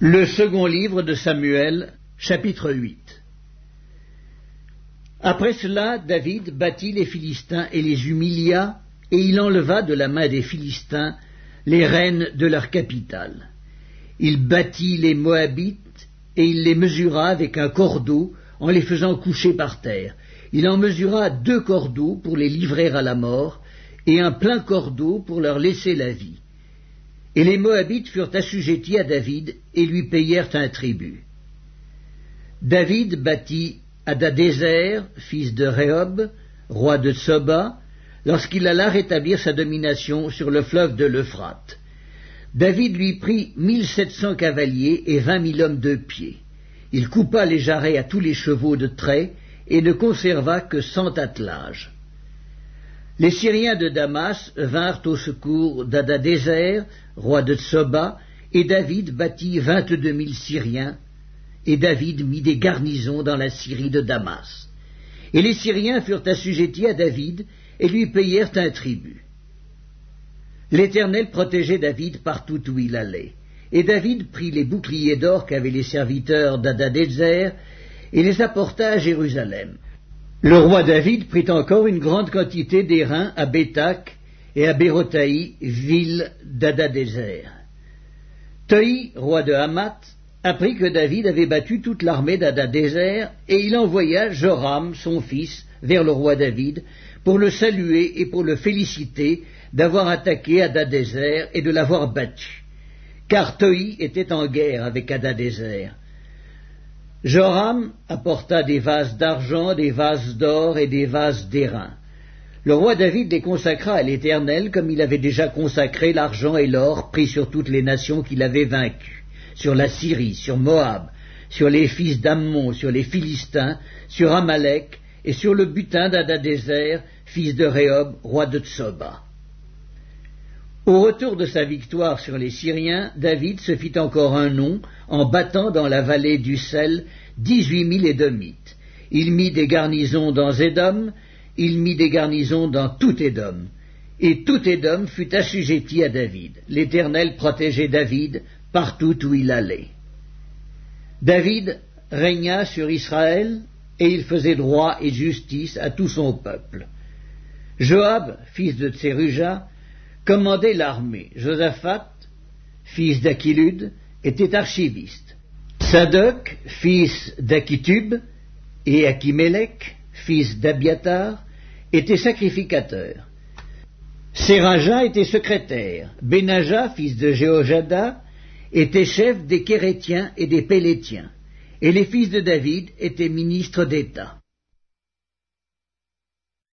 Le second livre de Samuel, chapitre 8. Après cela, David battit les Philistins et les humilia, et il enleva de la main des Philistins les reines de leur capitale. Il battit les Moabites, et il les mesura avec un cordeau, en les faisant coucher par terre. Il en mesura 2 cordeaux pour les livrer à la mort, et un plein cordeau pour leur laisser la vie. Et les Moabites furent assujettis à David, et lui payèrent un tribut. David battit Hadadézer, fils de Rehob, roi de Tsoba, lorsqu'il alla rétablir sa domination sur le fleuve de l'Euphrate. David lui prit 1700 cavaliers et 20 000 hommes de pied. Il coupa les jarrets à tous les chevaux de trait, et ne conserva que 100 attelages. Les Syriens de Damas vinrent au secours d'Hadadézer, roi de Tsoba, et David battit 22 000 Syriens, et David mit des garnisons dans la Syrie de Damas. Et les Syriens furent assujettis à David, et lui payèrent un tribut. L'Éternel protégeait David partout où il allait, et David prit les boucliers d'or qu'avaient les serviteurs d'Hadadézer, et les apporta à Jérusalem. Le roi David prit encore une grande quantité d'airain à Béthac et à Bérotaï, ville d'Hadadézer. Toi, roi de Hamath, apprit que David avait battu toute l'armée d'Hadadézer, et il envoya Joram, son fils, vers le roi David, pour le saluer et pour le féliciter d'avoir attaqué Hadadézer et de l'avoir battu, car Toi était en guerre avec Hadadézer. Joram apporta des vases d'argent, des vases d'or et des vases d'airain. Le roi David les consacra à l'Éternel, comme il avait déjà consacré l'argent et l'or pris sur toutes les nations qu'il avait vaincues, sur la Syrie, sur Moab, sur les fils d'Ammon, sur les Philistins, sur Amalek et sur le butin d'Hadadézer, fils de Rehob, roi de Tsoba. Au retour de sa victoire sur les Syriens, David se fit encore un nom en battant dans la vallée du Sel 18 000 Édomites. Il mit des garnisons dans Édom, il mit des garnisons dans tout Édom, et tout Édom fut assujetti à David. L'Éternel protégeait David partout où il allait. David régna sur Israël, et il faisait droit et justice à tout son peuple. Joab, fils de Tseruja, commandait l'armée. Josaphat, fils d'Achilud, était archiviste. Sadoc, fils d'Achitub, et Achimélec, fils d'Abiatar, était sacrificateur. Séraja était secrétaire. Benaja, fils de Jéhojada, était chef des Kérétiens et des Pélétiens. Et les fils de David étaient ministres d'État.